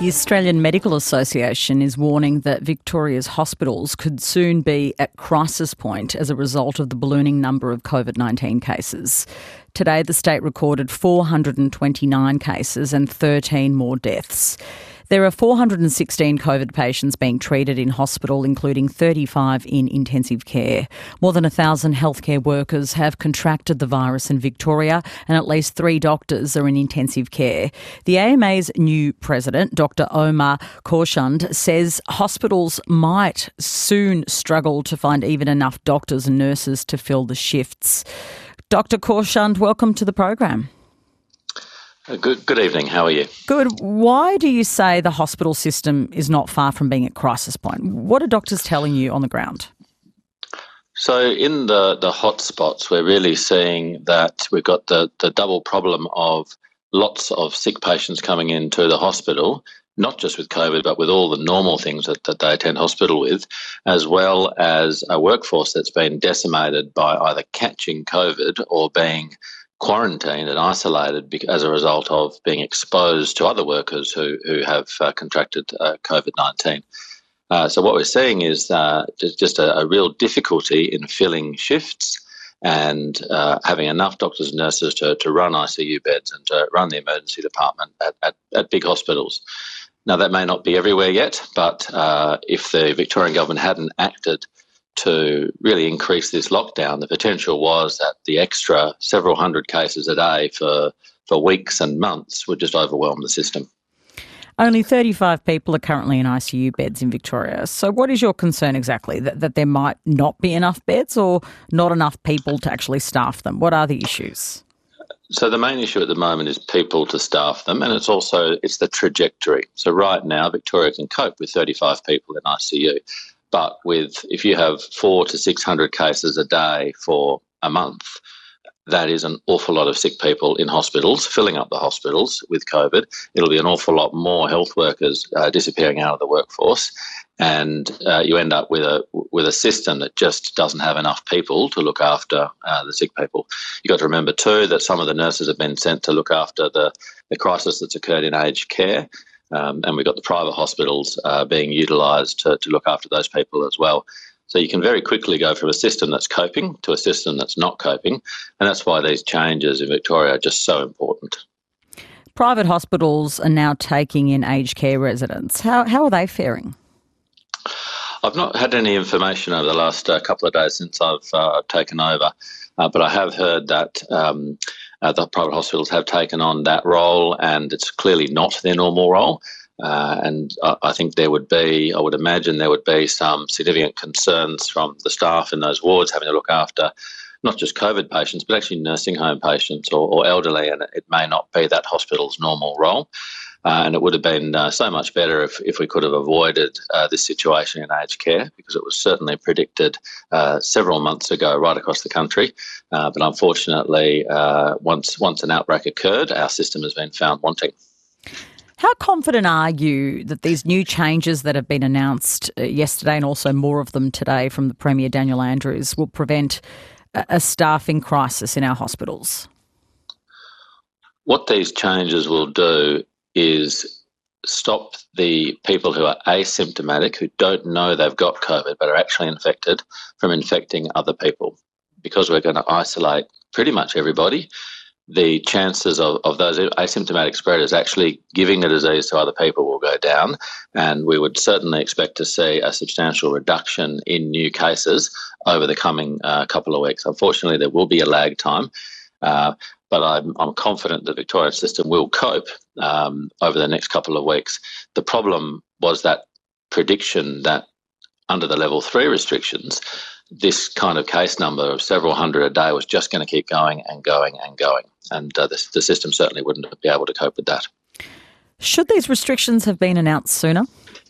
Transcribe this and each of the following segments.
The Australian Medical Association is warning that Victoria's hospitals could soon be at crisis point as a result of the ballooning number of COVID-19 cases. Today, the state recorded 429 cases and 13 more deaths. There are 416 COVID patients being treated in hospital, including 35 in intensive care. More than 1,000 healthcare workers have contracted the virus in Victoria, and at least 3 doctors are in intensive care. The AMA's new president, Dr. Omar Khorshand, says hospitals might soon struggle to find even enough doctors and nurses to fill the shifts. Dr. Khorshand, welcome to the program. Good evening. How are you? Good. Why do you say the hospital system is not far from being at crisis point? What are doctors telling you on the ground? So in the hotspots, we're really seeing that we've got the double problem of lots of sick patients coming into the hospital, not just with COVID, but with all the normal things that they attend hospital with, as well as a workforce that's been decimated by either catching COVID or being quarantined and isolated as a result of being exposed to other workers who have contracted COVID-19. So what we're seeing is just a real difficulty in filling shifts and having enough doctors and nurses to run ICU beds and to run the emergency department at big hospitals. Now, that may not be everywhere yet, but if the Victorian government hadn't acted to really increase this lockdown, the potential was that the extra several hundred cases a day for weeks and months would just overwhelm the system. Only 35 people are currently in ICU beds in Victoria. So what is your concern exactly? That there might not be enough beds or not enough people to actually staff them? What are the issues? So the main issue at the moment is people to staff them, and it's the trajectory. So right now, Victoria can cope with 35 people in ICU. But if you have 400 to 600 cases a day for a month, that is an awful lot of sick people in hospitals, filling up the hospitals with COVID. It'll be an awful lot more health workers disappearing out of the workforce, and you end up with a system that just doesn't have enough people to look after the sick people. You've got to remember too that some of the nurses have been sent to look after the crisis that's occurred in aged care. And we've got the private hospitals being utilised to look after those people as well. So you can very quickly go from a system that's coping to a system that's not coping, and that's why these changes in Victoria are just so important. Private hospitals are now taking in aged care residents. How are they faring? I've not had any information over the last couple of days since I've taken over, but I have heard that the private hospitals have taken on that role, and it's clearly not their normal role. And I think I would imagine there would be some significant concerns from the staff in those wards having to look after not just COVID patients, but actually nursing home patients or elderly, and it may not be that hospital's normal role. And it would have been so much better if we could have avoided this situation in aged care, because it was certainly predicted several months ago right across the country. But unfortunately, once an outbreak occurred, our system has been found wanting. How confident are you that these new changes that have been announced yesterday, and also more of them today from the Premier Daniel Andrews, will prevent a staffing crisis in our hospitals? What these changes will do is stop the people who are asymptomatic, who don't know they've got COVID but are actually infected, from infecting other people. Because we're going to isolate pretty much everybody, the chances of those asymptomatic spreaders actually giving the disease to other people will go down, and we would certainly expect to see a substantial reduction in new cases over the coming couple of weeks. Unfortunately, there will be a lag time, but I'm confident the Victorian system will cope over the next couple of weeks. The problem was that prediction that under the level 3 restrictions, this kind of case number of several hundred a day was just going to keep going and going and going. And the system certainly wouldn't be able to cope with that. Should these restrictions have been announced sooner?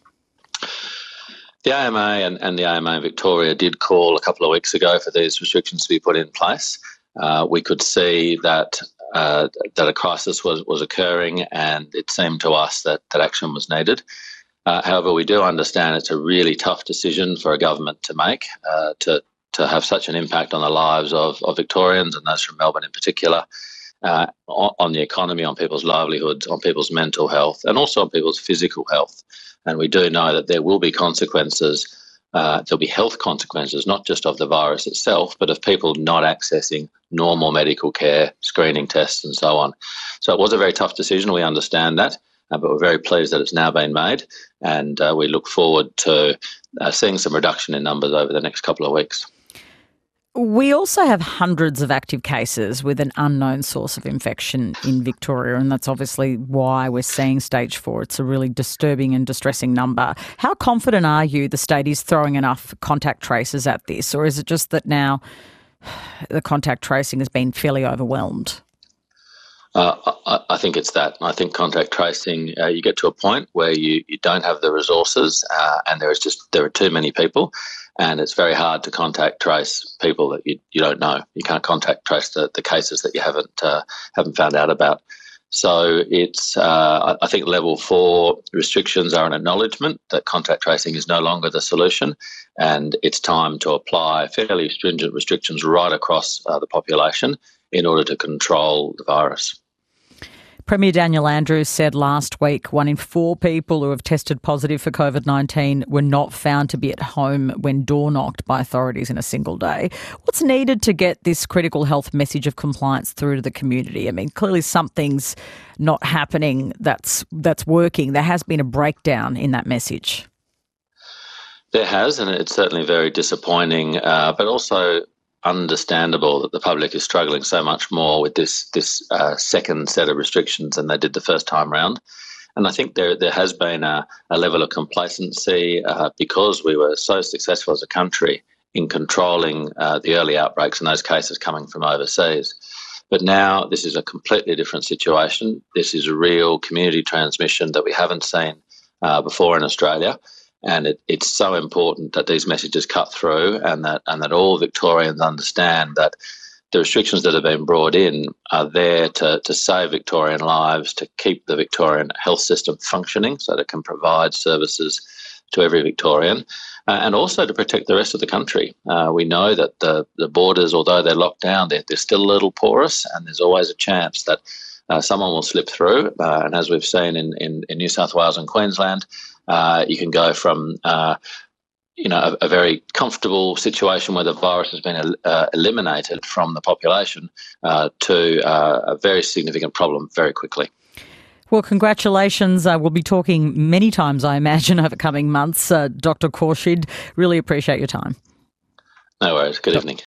The AMA and the AMA in Victoria did call a couple of weeks ago for these restrictions to be put in place. We could see that a crisis was occurring, and it seemed to us that action was needed. However, we do understand it's a really tough decision for a government to make, to have such an impact on the lives of Victorians and those from Melbourne in particular. on the economy, on people's livelihoods, on people's mental health, and also on people's physical health. And we do know that there will be consequences. There'll be health consequences, not just of the virus itself, but of people not accessing normal medical care, screening tests and so on. So it was a very tough decision. We understand that, but we're very pleased that it's now been made, and we look forward to seeing some reduction in numbers over the next couple of weeks. We also have hundreds of active cases with an unknown source of infection in Victoria, and that's obviously why we're seeing stage 4. It's a really disturbing and distressing number. How confident are you the state is throwing enough contact tracers at this, or is it just that now the contact tracing has been fairly overwhelmed? I think it's that. I think contact tracing, you get to a point where you don't have the resources, and there are too many people. And it's very hard to contact trace people that you don't know. You can't contact trace the cases that you haven't found out about. So it's I think level 4 restrictions are an acknowledgement that contact tracing is no longer the solution, and it's time to apply fairly stringent restrictions right across the population in order to control the virus. Premier Daniel Andrews said last week 1 in 4 people who have tested positive for COVID-19 were not found to be at home when door-knocked by authorities in a single day. What's needed to get this critical health message of compliance through to the community? I mean, clearly something's not happening that's working. There has been a breakdown in that message. There has, and it's certainly very disappointing, but also understandable that the public is struggling so much more with this second set of restrictions than they did the first time round. And I think there has been a level of complacency because we were so successful as a country in controlling the early outbreaks and those cases coming from overseas. But now this is a completely different situation. This is a real community transmission that we haven't seen before in Australia. And it's so important that these messages cut through, and that all Victorians understand that the restrictions that have been brought in are there to save Victorian lives, to keep the Victorian health system functioning so that it can provide services to every Victorian, and also to protect the rest of the country. We know that the borders, although they're locked down, they're still a little porous, and there's always a chance that someone will slip through. And as we've seen in New South Wales and Queensland, you can go from a very comfortable situation where the virus has been eliminated from the population to a very significant problem very quickly. Well, congratulations. We'll be talking many times, I imagine, over coming months. Dr. Khorshid, really appreciate your time. No worries. Good evening.